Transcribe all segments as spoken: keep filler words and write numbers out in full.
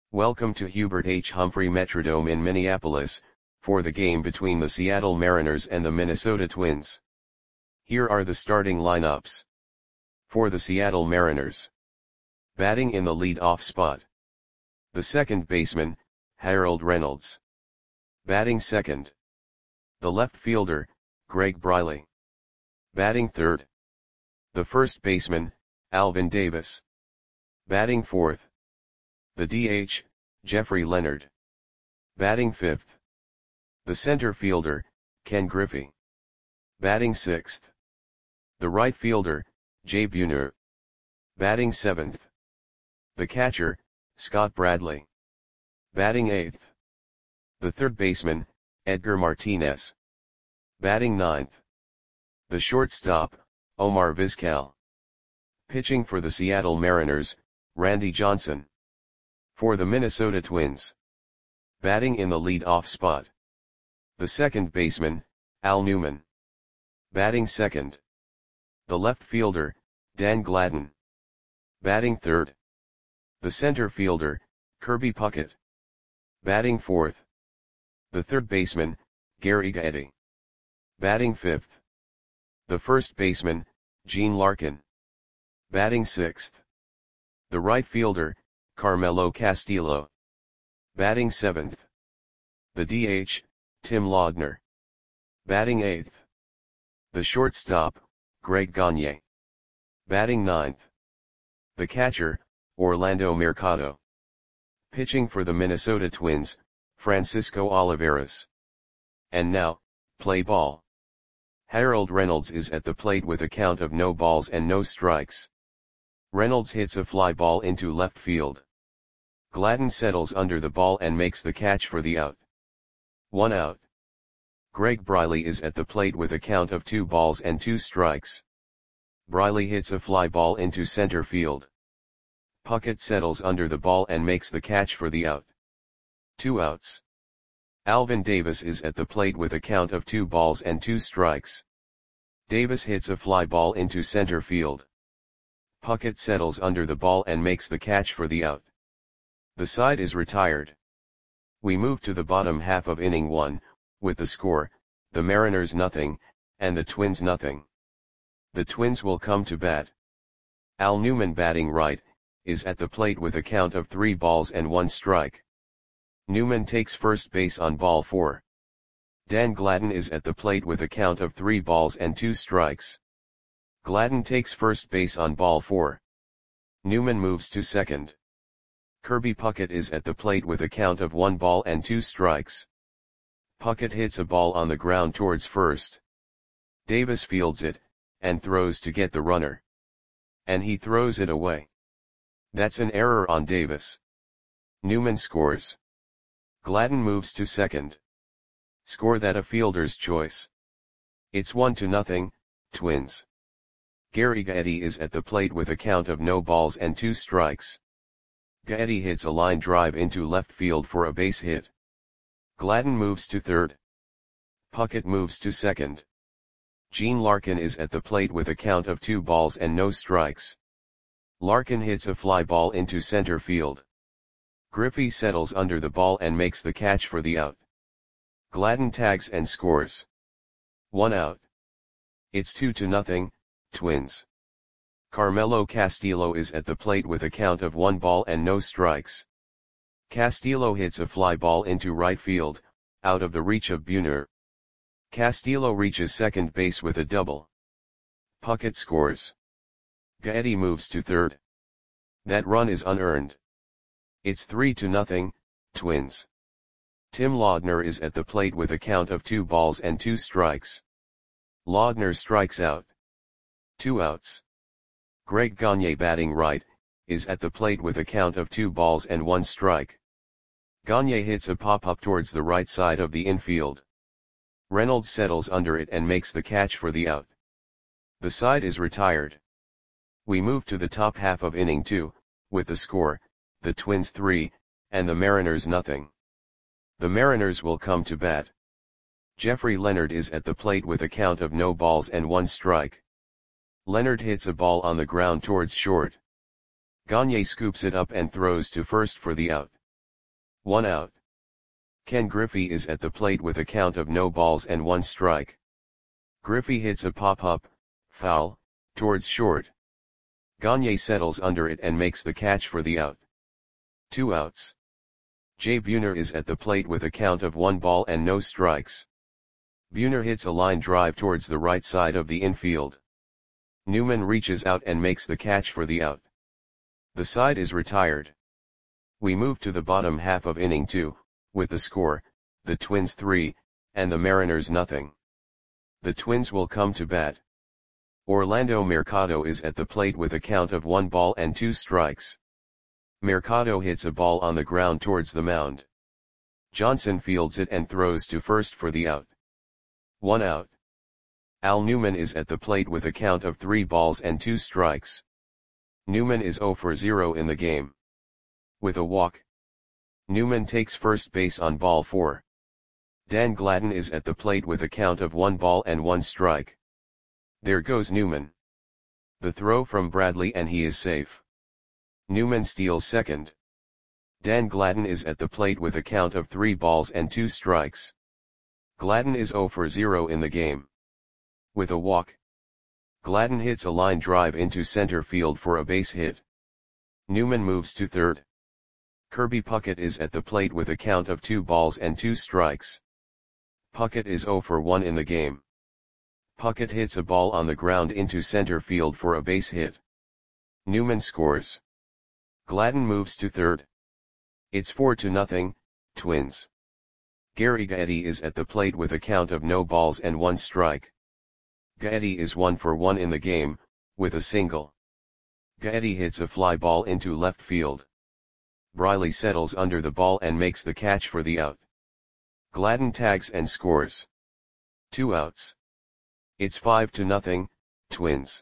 Welcome to Hubert H. Humphrey Metrodome in Minneapolis, for the game between the Seattle Mariners and the Minnesota Twins. Here are the starting lineups. For the Seattle Mariners. Batting in the lead-off spot. The second baseman, Harold Reynolds. Batting second. The left fielder, Greg Briley. Batting third. The first baseman, Alvin Davis. Batting fourth. The D H, Jeffrey Leonard. Batting fifth. The center fielder, Ken Griffey. Batting sixth. The right fielder, Jay Buhner. Batting seventh. The catcher, Scott Bradley. Batting eighth. The third baseman, Edgar Martinez. Batting ninth. The shortstop, Omar Vizquel. Pitching for the Seattle Mariners, Randy Johnson. For the Minnesota Twins. Batting in the lead-off spot. The second baseman, Al Newman. Batting second. The left fielder, Dan Gladden. Batting third. The center fielder, Kirby Puckett. Batting fourth. The third baseman, Gary Gaetti. Batting fifth. The first baseman, Gene Larkin. Batting sixth. The right fielder, Carmelo Castillo. Batting seventh. The D H, Tim Laudner. Batting eighth. The shortstop, Greg Gagne. Batting ninth. The catcher, Orlando Mercado. Pitching for the Minnesota Twins, Francisco Olivares. And now, play ball. Harold Reynolds is at the plate with a count of no balls and no strikes. Reynolds hits a fly ball into left field. Gladden settles under the ball and makes the catch for the out. One out. Greg Briley is at the plate with a count of two balls and two strikes. Briley hits a fly ball into center field. Puckett settles under the ball and makes the catch for the out. Two outs. Alvin Davis is at the plate with a count of two balls and two strikes. Davis hits a fly ball into center field. Puckett settles under the ball and makes the catch for the out. The side is retired. We move to the bottom half of inning one, with the score, the Mariners nothing, and the Twins nothing. The Twins will come to bat. Al Newman, batting right, is at the plate with a count of three balls and one strike. Newman takes first base on ball four. Dan Gladden is at the plate with a count of three balls and two strikes. Gladden takes first base on ball four. Newman moves to second. Kirby Puckett is at the plate with a count of one ball and two strikes. Puckett hits a ball on the ground towards first. Davis fields it, and throws to get the runner. And he throws it away. That's an error on Davis. Newman scores. Gladden moves to second. Score that a fielder's choice. It's one to nothing, Twins. Gary Gaetti is at the plate with a count of no balls and two strikes. Gaetti hits a line drive into left field for a base hit. Gladden moves to third. Puckett moves to second. Gene Larkin is at the plate with a count of two balls and no strikes. Larkin hits a fly ball into center field. Griffey settles under the ball and makes the catch for the out. Gladden tags and scores. One out. It's two to nothing, Twins. Carmelo Castillo is at the plate with a count of one ball and no strikes. Castillo hits a fly ball into right field, out of the reach of Buhner. Castillo reaches second base with a double. Puckett scores. Gaetti moves to third. That run is unearned. It's three to nothing, Twins. Tim Laudner is at the plate with a count of two balls and two strikes. Laudner strikes out. Two outs. Greg Gagne, batting right, is at the plate with a count of two balls and one strike. Gagne hits a pop-up towards the right side of the infield. Reynolds settles under it and makes the catch for the out. The side is retired. We move to the top half of inning two, with the score, the Twins three, and the Mariners nothing. The Mariners will come to bat. Jeffrey Leonard is at the plate with a count of no balls and one strike. Leonard hits a ball on the ground towards short. Gagne scoops it up and throws to first for the out. One out. Ken Griffey is at the plate with a count of no balls and one strike. Griffey hits a pop-up, foul, towards short. Gagne settles under it and makes the catch for the out. Two outs. Jay Buhner is at the plate with a count of one ball and no strikes. Buhner hits a line drive towards the right side of the infield. Newman reaches out and makes the catch for the out. The side is retired. We move to the bottom half of inning two, with the score, the Twins three, and the Mariners nothing. The Twins will come to bat. Orlando Mercado is at the plate with a count of one ball and two strikes. Mercado hits a ball on the ground towards the mound. Johnson fields it and throws to first for the out. One out. Al Newman is at the plate with a count of three balls and two strikes. Newman is zero for zero in the game. With a walk. Newman takes first base on ball four. Dan Gladden is at the plate with a count of one ball and one strike. There goes Newman. The throw from Bradley and he is safe. Newman steals second. Dan Gladden is at the plate with a count of three balls and two strikes. Gladden is zero for zero in the game. With a walk. Gladden hits a line drive into center field for a base hit. Newman moves to third. Kirby Puckett is at the plate with a count of two balls and two strikes. Puckett is zero for one in the game. Puckett hits a ball on the ground into center field for a base hit. Newman scores. Gladden moves to third. It's four to nothing, Twins. Gary Gaetti is at the plate with a count of no balls and one strike. Gaetti is one for one in the game, with a single. Gaetti hits a fly ball into left field. Briley settles under the ball and makes the catch for the out. Gladden tags and scores. Two outs. It's five to nothing, Twins.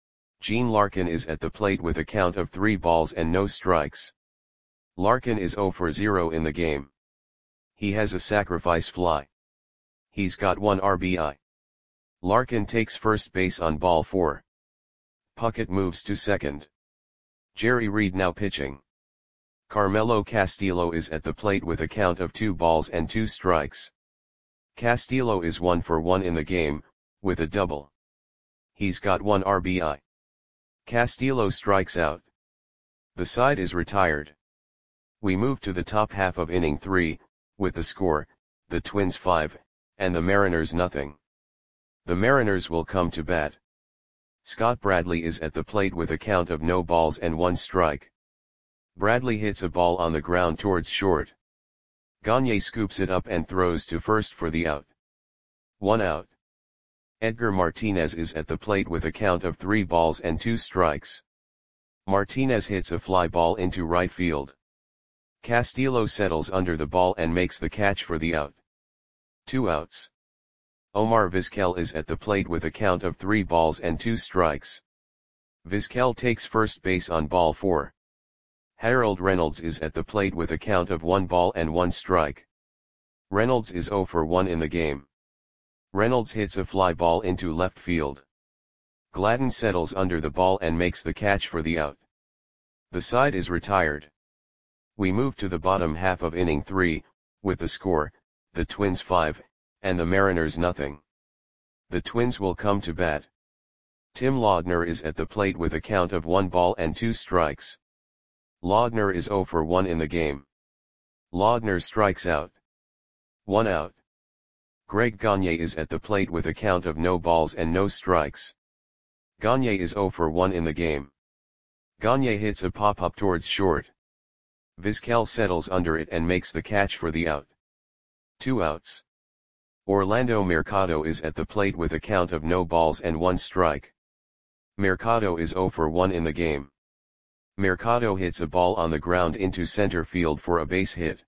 Gene Larkin is at the plate with a count of three balls and no strikes. Larkin is zero for zero in the game. He has a sacrifice fly. He's got one R B I. Larkin takes first base on ball four. Puckett moves to second. Jerry Reed now pitching. Carmelo Castillo is at the plate with a count of two balls and two strikes. Castillo is one for one in the game, with a double. He's got one R B I. Castillo strikes out. The side is retired. We move to the top half of inning three, with the score, the Twins five, and the Mariners nothing. The Mariners will come to bat. Scott Bradley is at the plate with a count of no balls and one strike. Bradley hits a ball on the ground towards short. Gagne scoops it up and throws to first for the out. One out. Edgar Martinez is at the plate with a count of three balls and two strikes. Martinez hits a fly ball into right field. Castillo settles under the ball and makes the catch for the out. Two outs. Omar Vizquel is at the plate with a count of three balls and two strikes. Vizquel takes first base on ball four. Harold Reynolds is at the plate with a count of one ball and one strike. Reynolds is zero for one in the game. Reynolds hits a fly ball into left field. Gladden settles under the ball and makes the catch for the out. The side is retired. We move to the bottom half of inning three, with the score, the Twins five, and the Mariners nothing. The Twins will come to bat. Tim Laudner is at the plate with a count of one ball and two strikes. Laudner is zero for one in the game. Laudner strikes out. One out. Greg Gagne is at the plate with a count of no balls and no strikes. Gagne is zero for one in the game. Gagne hits a pop-up towards short. Vizquel settles under it and makes the catch for the out. Two outs. Orlando Mercado is at the plate with a count of no balls and one strike. Mercado is zero for one in the game. Mercado hits a ball on the ground into center field for a base hit.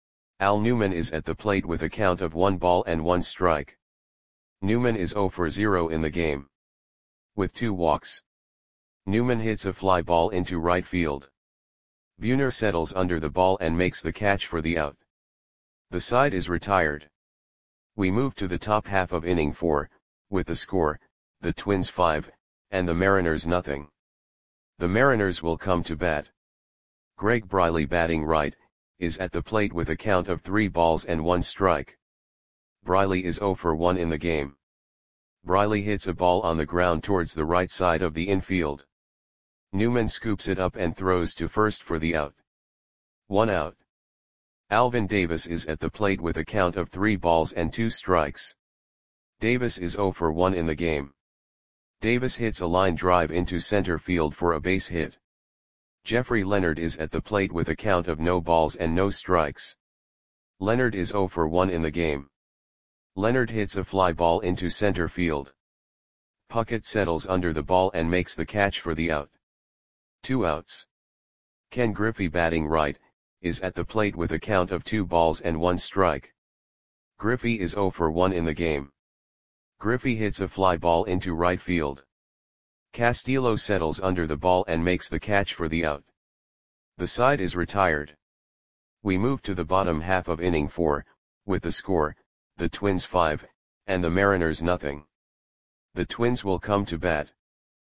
Al Newman is at the plate with a count of one ball and one strike. Newman is zero for zero in the game. With two walks. Newman hits a fly ball into right field. Buhner settles under the ball and makes the catch for the out. The side is retired. We move to the top half of inning four, with the score, the Twins five, and the Mariners nothing. The Mariners will come to bat. Greg Briley batting right, is at the plate with a count of three balls and one strike. Briley is zero for one in the game. Briley hits a ball on the ground towards the right side of the infield. Newman scoops it up and throws to first for the out. One out. Alvin Davis is at the plate with a count of three balls and two strikes. Davis is zero for one in the game. Davis hits a line drive into center field for a base hit. Jeffrey Leonard is at the plate with a count of no balls and no strikes. Leonard is zero for one in the game. Leonard hits a fly ball into center field. Puckett settles under the ball and makes the catch for the out. Two outs. Ken Griffey, batting right, is at the plate with a count of two balls and one strike. Griffey is zero for one in the game. Griffey hits a fly ball into right field. Castillo settles under the ball and makes the catch for the out. The side is retired. We move to the bottom half of inning four, with the score, the Twins five, and the Mariners nothing. The Twins will come to bat.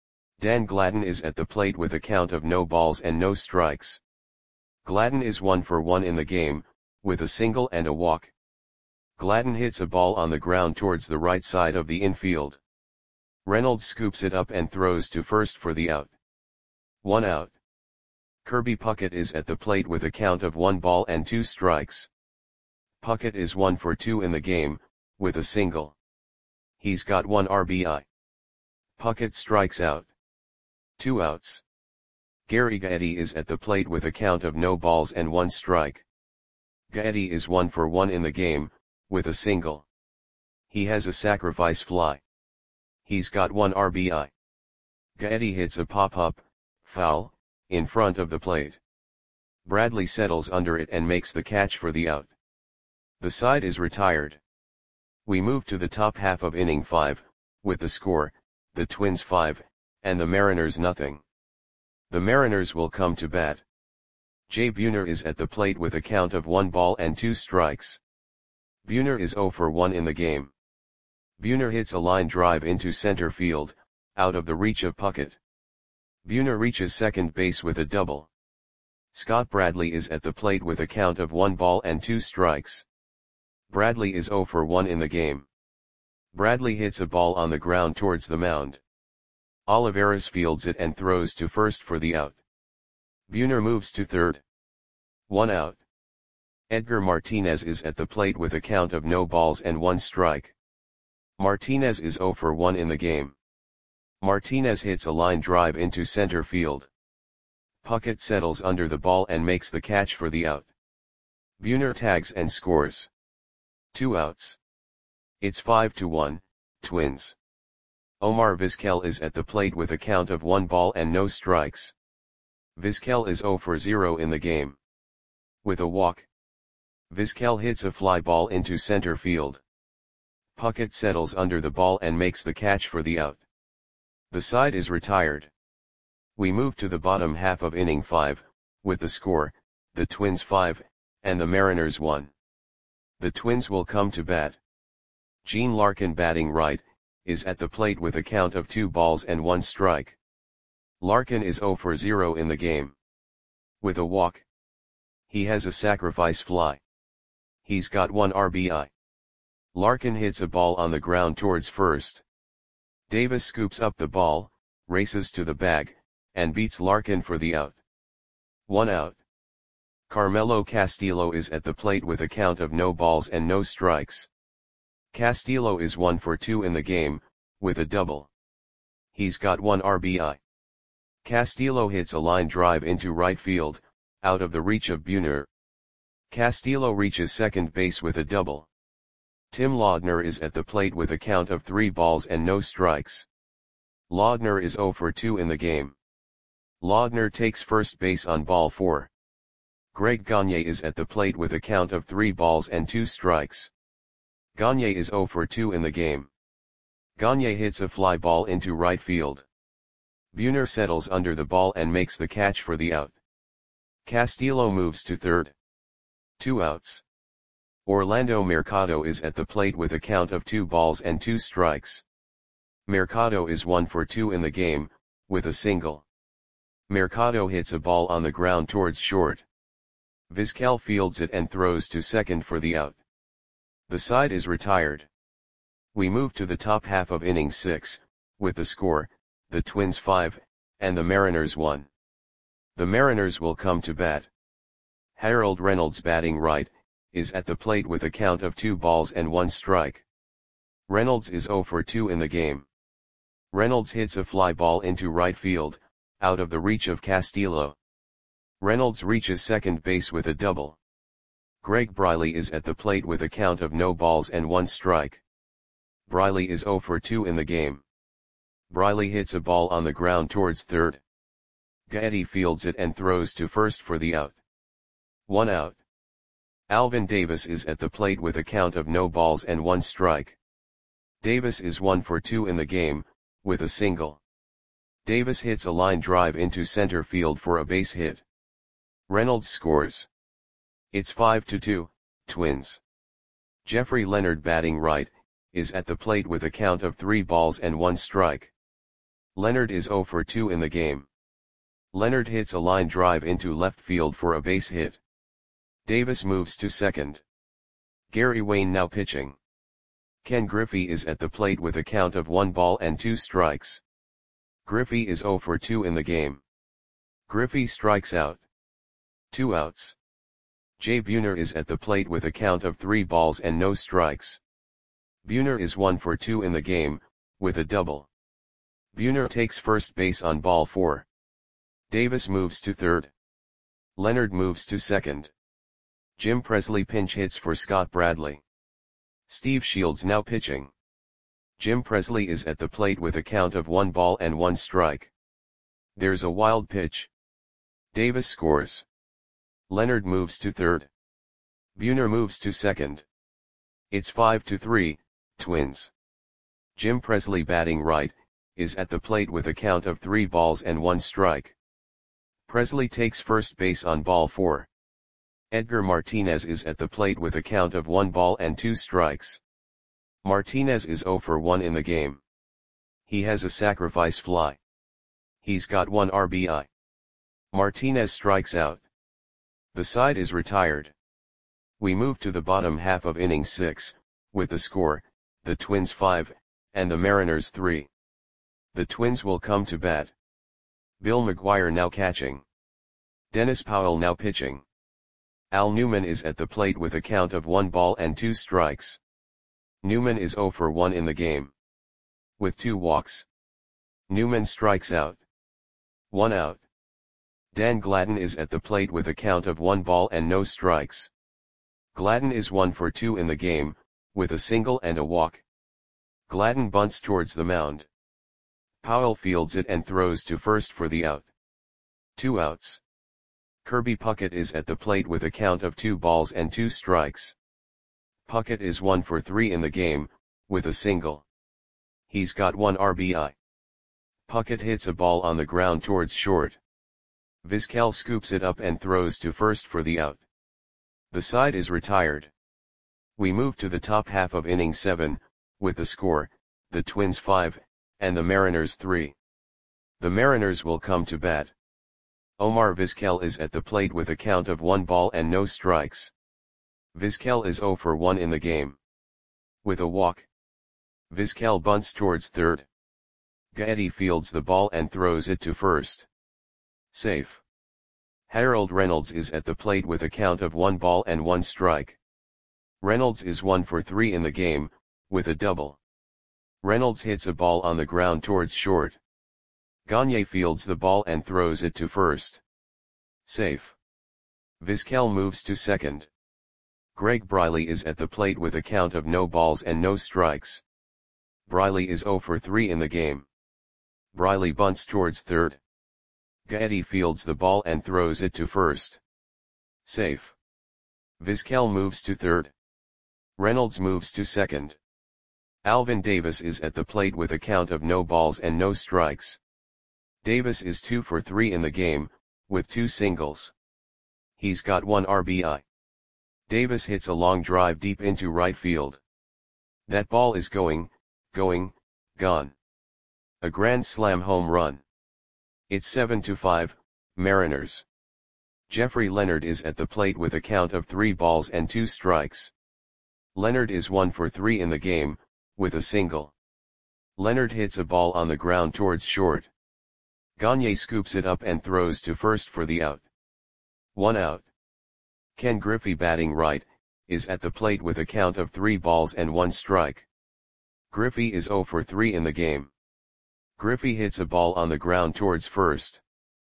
Dan Gladden is at the plate with a count of no balls and no strikes. Gladden is one for one in the game, with a single and a walk. Gladden hits a ball on the ground towards the right side of the infield. Reynolds scoops it up and throws to first for the out. One out. Kirby Puckett is at the plate with a count of one ball and two strikes. Puckett is one for two in the game, with a single. He's got one R B I. Puckett strikes out. Two outs. Gary Gaetti is at the plate with a count of no balls and one strike. Gaetti is one for one in the game, with a single. He has a sacrifice fly. He's got one R B I. Gaetti hits a pop-up, foul, in front of the plate. Bradley settles under it and makes the catch for the out. The side is retired. We move to the top half of inning five, with the score, the Twins five, and the Mariners nothing. The Mariners will come to bat. Jay Buhner is at the plate with a count of one ball and two strikes. Buhner is zero for one in the game. Buhner hits a line drive into center field, out of the reach of Puckett. Buhner reaches second base with a double. Scott Bradley is at the plate with a count of one ball and two strikes. Bradley is zero for one in the game. Bradley hits a ball on the ground towards the mound. Olivares fields it and throws to first for the out. Buhner moves to third. One out. Edgar Martinez is at the plate with a count of no balls and one strike. Martinez is zero for one in the game. Martinez hits a line drive into center field. Puckett settles under the ball and makes the catch for the out. Buhner tags and scores. Two outs. It's five to one, Twins. Omar Vizquel is at the plate with a count of one ball and no strikes. Vizquel is zero for zero in the game. With a walk. Vizquel hits a fly ball into center field. Puckett settles under the ball and makes the catch for the out. The side is retired. We move to the bottom half of inning five, with the score, the Twins five, and the Mariners one. The Twins will come to bat. Gene Larkin, batting right, is at the plate with a count of two balls and one strike. Larkin is zero for zero in the game. With a walk. He has a sacrifice fly. He's got one R B I. Larkin hits a ball on the ground towards first. Davis scoops up the ball, races to the bag, and beats Larkin for the out. One out. Carmelo Castillo is at the plate with a count of no balls and no strikes. Castillo is one for two in the game, with a double. He's got one R B I. Castillo hits a line drive into right field, out of the reach of Buhner. Castillo reaches second base with a double. Tim Laudner is at the plate with a count of three balls and no strikes. Laudner is zero for two in the game. Laudner takes first base on ball four. Greg Gagne is at the plate with a count of three balls and two strikes. Gagne is zero for two in the game. Gagne hits a fly ball into right field. Buhner settles under the ball and makes the catch for the out. Castillo moves to third. Two outs. Orlando Mercado is at the plate with a count of two balls and two strikes. Mercado is one for two in the game, with a single. Mercado hits a ball on the ground towards short. Vizquel fields it and throws to second for the out. The side is retired. We move to the top half of inning six, with the score, the Twins five, and the Mariners one. The Mariners will come to bat. Harold Reynolds, batting right, is at the plate with a count of two balls and one strike. Reynolds is oh for two in the game. Reynolds hits a fly ball into right field, out of the reach of Castillo. Reynolds reaches second base with a double. Greg Briley is at the plate with a count of no balls and one strike. Briley is oh for two in the game. Briley hits a ball on the ground towards third. Gaetti fields it and throws to first for the out. One out. Alvin Davis is at the plate with a count of no balls and one strike. Davis is one for two in the game, with a single. Davis hits a line drive into center field for a base hit. Reynolds scores. It's five to two, Twins. Jeffrey Leonard, batting right, is at the plate with a count of three balls and one strike. Leonard is oh for two in the game. Leonard hits a line drive into left field for a base hit. Davis moves to second. Gary Wayne now pitching. Ken Griffey is at the plate with a count of one ball and two strikes. Griffey is oh for two in the game. Griffey strikes out. Two outs. Jay Buhner is at the plate with a count of three balls and no strikes. Buhner is one for two in the game, with a double. Buhner takes first base on ball four. Davis moves to third. Leonard moves to second. Jim Presley pinch hits for Scott Bradley. Steve Shields now pitching. Jim Presley is at the plate with a count of one ball and one strike. There's a wild pitch. Davis scores. Leonard moves to third. Buhner moves to second. It's five to three, Twins. Jim Presley, batting right, is at the plate with a count of three balls and one strike. Presley takes first base on ball four. Edgar Martinez is at the plate with a count of one ball and two strikes. Martinez is oh for one in the game. He has a sacrifice fly. He's got one R B I. Martinez strikes out. The side is retired. We move to the bottom half of inning six, with the score, the Twins five, and the Mariners three. The Twins will come to bat. Bill McGuire now catching. Dennis Powell now pitching. Al Newman is at the plate with a count of one ball and two strikes. Newman is oh for one in the game. With two walks. Newman strikes out. One out. Dan Gladden is at the plate with a count of one ball and no strikes. Gladden is one for two in the game, with a single and a walk. Gladden bunts towards the mound. Powell fields it and throws to first for the out. Two outs. Kirby Puckett is at the plate with a count of two balls and two strikes. Puckett is one for three in the game, with a single. He's got one R B I. Puckett hits a ball on the ground towards short. Vizquel scoops it up and throws to first for the out. The side is retired. We move to the top half of inning seven, with the score, the Twins five, and the Mariners three. The Mariners will come to bat. Omar Vizquel is at the plate with a count of one ball and no strikes. Vizquel is oh for one in the game. With a walk. Vizquel bunts towards third. Gaetti fields the ball and throws it to first. Safe. Harold Reynolds is at the plate with a count of one ball and one strike. Reynolds is one for three in the game, with a double. Reynolds hits a ball on the ground towards short. Gagne fields the ball and throws it to first. Safe. Vizquel moves to second. Greg Briley is at the plate with a count of no balls and no strikes. Briley is oh for three in the game. Briley bunts towards third. Gaetti fields the ball and throws it to first. Safe. Vizquel moves to third. Reynolds moves to second. Alvin Davis is at the plate with a count of no balls and no strikes. Davis is two for three in the game, with two singles. He's got one R B I. Davis hits a long drive deep into right field. That ball is going, going, gone. A grand slam home run. It's seven to five, Mariners. Jeffrey Leonard is at the plate with a count of three balls and two strikes. Leonard is one for three in the game, with a single. Leonard hits a ball on the ground towards short. Gagne scoops it up and throws to first for the out. One out. Ken Griffey, batting right, is at the plate with a count of three balls and one strike. Griffey is zero for three in the game. Griffey hits a ball on the ground towards first.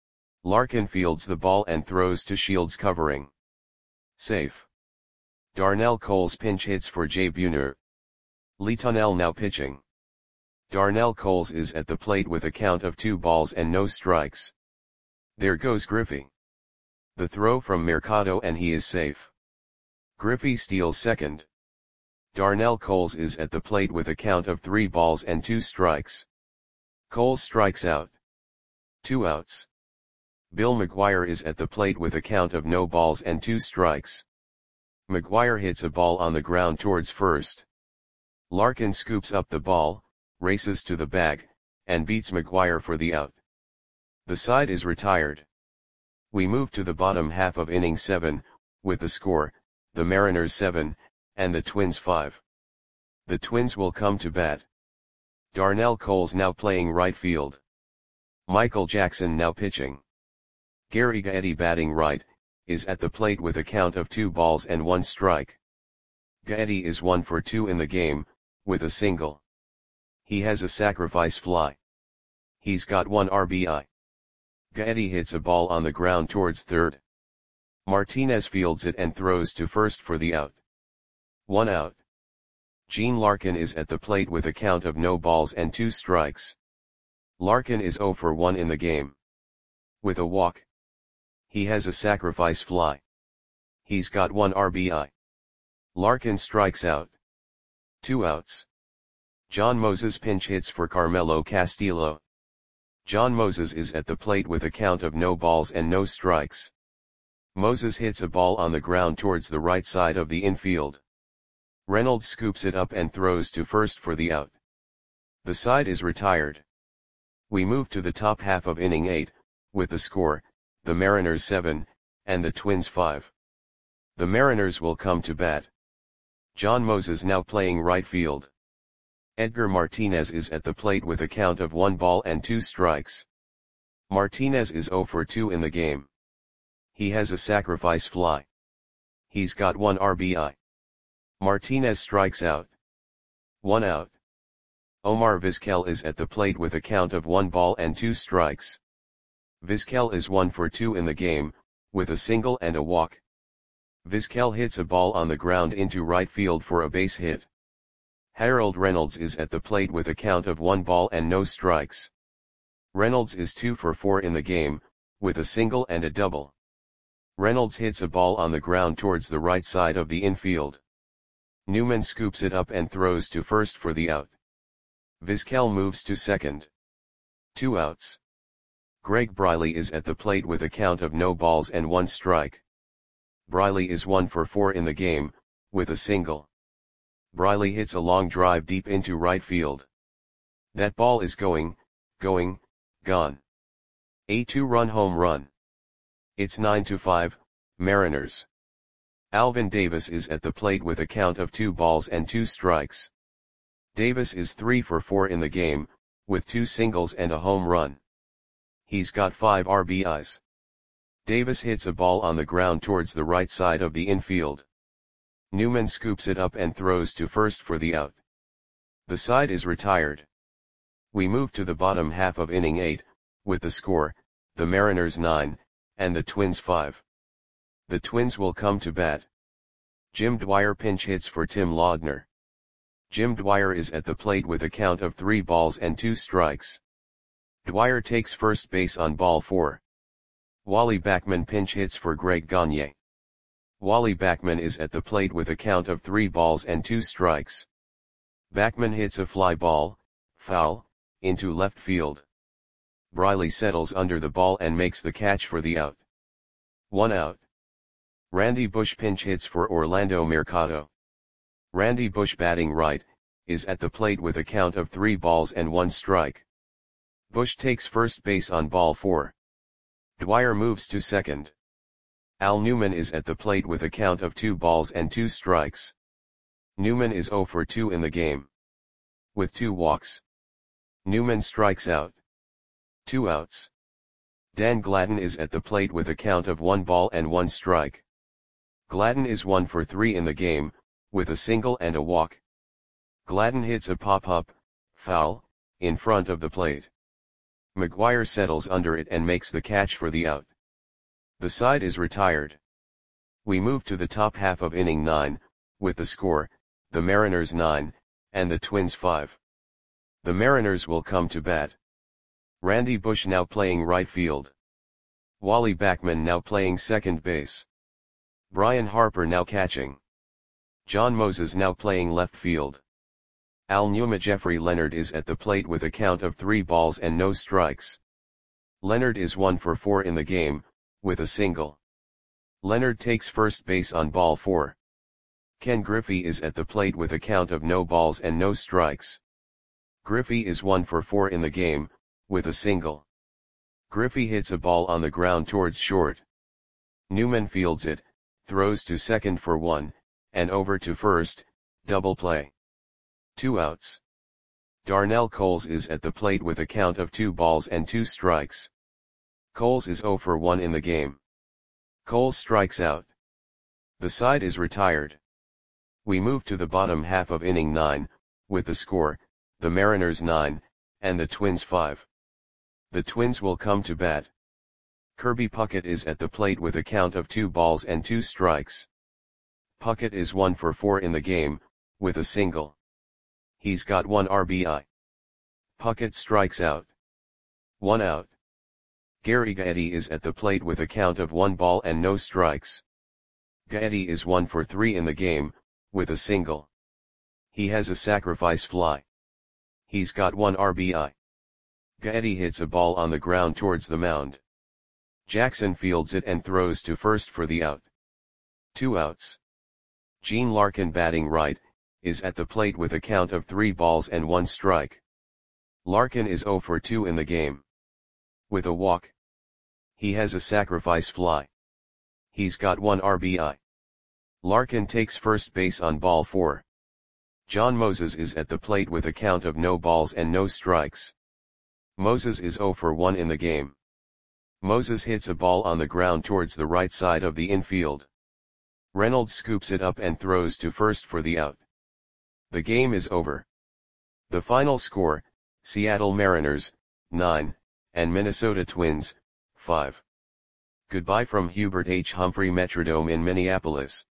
Larkin fields the ball and throws to Shields covering. Safe. Darnell Coles pinch hits for Jay Buhner. Lee Tunnell now pitching. Darnell Coles is at the plate with a count of two balls and no strikes. There goes Griffey. The throw from Mercado and he is safe. Griffey steals second. Darnell Coles is at the plate with a count of three balls and two strikes. Coles strikes out. Two outs. Bill McGuire is at the plate with a count of no balls and two strikes. McGuire hits a ball on the ground towards first. Larkin scoops up the ball, races to the bag, and beats McGuire for the out. The side is retired. We move to the bottom half of inning seven, with the score, the Mariners seven, and the Twins five. The Twins will come to bat. Darnell Coles now playing right field. Michael Jackson now pitching. Gary Gaetti, batting right, is at the plate with a count of two balls and one strike. Gaetti is one for two in the game, with a single. He has a sacrifice fly. He's got one R B I. Gaetti hits a ball on the ground towards third. Martinez fields it and throws to first for the out. One out. Gene Larkin is at the plate with a count of no balls and two strikes. Larkin is zero for one in the game. With a walk. He has a sacrifice fly. He's got one R B I. Larkin strikes out. Two outs. John Moses pinch hits for Carmelo Castillo. John Moses is at the plate with a count of no balls and no strikes. Moses hits a ball on the ground towards the right side of the infield. Reynolds scoops it up and throws to first for the out. The side is retired. We move to the top half of inning eight, with the score, the Mariners seven, and the Twins five. The Mariners will come to bat. John Moses now playing right field. Edgar Martinez is at the plate with a count of one ball and two strikes. Martinez is zero for two in the game. He has a sacrifice fly. He's got one R B I. Martinez strikes out. One out. Omar Vizquel is at the plate with a count of one ball and two strikes. Vizquel is one for two in the game, with a single and a walk. Vizquel hits a ball on the ground into right field for a base hit. Harold Reynolds is at the plate with a count of one ball and no strikes. Reynolds is two for four in the game, with a single and a double. Reynolds hits a ball on the ground towards the right side of the infield. Newman scoops it up and throws to first for the out. Vizquel moves to second. Two outs. Greg Briley is at the plate with a count of no balls and one strike. Briley is one for four in the game, with a single. Briley hits a long drive deep into right field. That ball is going, going, gone. A two-run home run. It's nine to five, Mariners. Alvin Davis is at the plate with a count of two balls and two strikes. Davis is three for four in the game, with two singles and a home run. He's got five R B Is. Davis hits a ball on the ground towards the right side of the infield. Newman scoops it up and throws to first for the out. The side is retired. We move to the bottom half of inning eight, with the score, the Mariners nine, and the Twins five. The Twins will come to bat. Jim Dwyer pinch hits for Tim Laudner. Jim Dwyer is at the plate with a count of three balls and two strikes. Dwyer takes first base on ball four. Wally Backman pinch hits for Greg Gagne. Wally Backman is at the plate with a count of three balls and two strikes. Backman hits a fly ball, foul, into left field. Briley settles under the ball and makes the catch for the out. One out. Randy Bush pinch hits for Orlando Mercado. Randy Bush, batting right, is at the plate with a count of three balls and one strike. Bush takes first base on ball four. Dwyer moves to second. Al Newman is at the plate with a count of two balls and two strikes. Newman is zero for two in the game. With two walks. Newman strikes out. Two outs. Dan Gladden is at the plate with a count of one ball and one strike. Gladden is one for three in the game, with a single and a walk. Gladden hits a pop-up, foul, in front of the plate. McGuire settles under it and makes the catch for the out. The side is retired. We move to the top half of inning nine, with the score, the Mariners nine, and the Twins five. The Mariners will come to bat. Randy Bush now playing right field. Wally Backman now playing second base. Brian Harper now catching. John Moses now playing left field. Al Newman. Jeffrey Leonard is at the plate with a count of three balls and no strikes. Leonard is one for four in the game, with a single. Leonard takes first base on ball four. Ken Griffey is at the plate with a count of no balls and no strikes. Griffey is one for four in the game, with a single. Griffey hits a ball on the ground towards short. Newman fields it, throws to second for one, and over to first, double play. Two outs. Darnell Coles is at the plate with a count of two balls and two strikes. Coles is zero for one in the game. Coles strikes out. The side is retired. We move to the bottom half of inning nine, with the score, the Mariners nine, and the Twins five. The Twins will come to bat. Kirby Puckett is at the plate with a count of two balls and two strikes. Puckett is one for four in the game, with a single. He's got one R B I. Puckett strikes out. One out. Gary Gaetti is at the plate with a count of one ball and no strikes. Gaetti is one for three in the game, with a single. He has a sacrifice fly. He's got one R B I. Gaetti hits a ball on the ground towards the mound. Jackson fields it and throws to first for the out. Two outs. Gene Larkin, batting right, is at the plate with a count of three balls and one strike. Larkin is zero for two in the game. With a walk. He has a sacrifice fly. He's got one R B I. Larkin takes first base on ball four. John Moses is at the plate with a count of no balls and no strikes. Moses is zero for one in the game. Moses hits a ball on the ground towards the right side of the infield. Reynolds scoops it up and throws to first for the out. The game is over. The final score, Seattle Mariners, nine, and Minnesota Twins, five. Goodbye from Hubert H. Humphrey Metrodome in Minneapolis.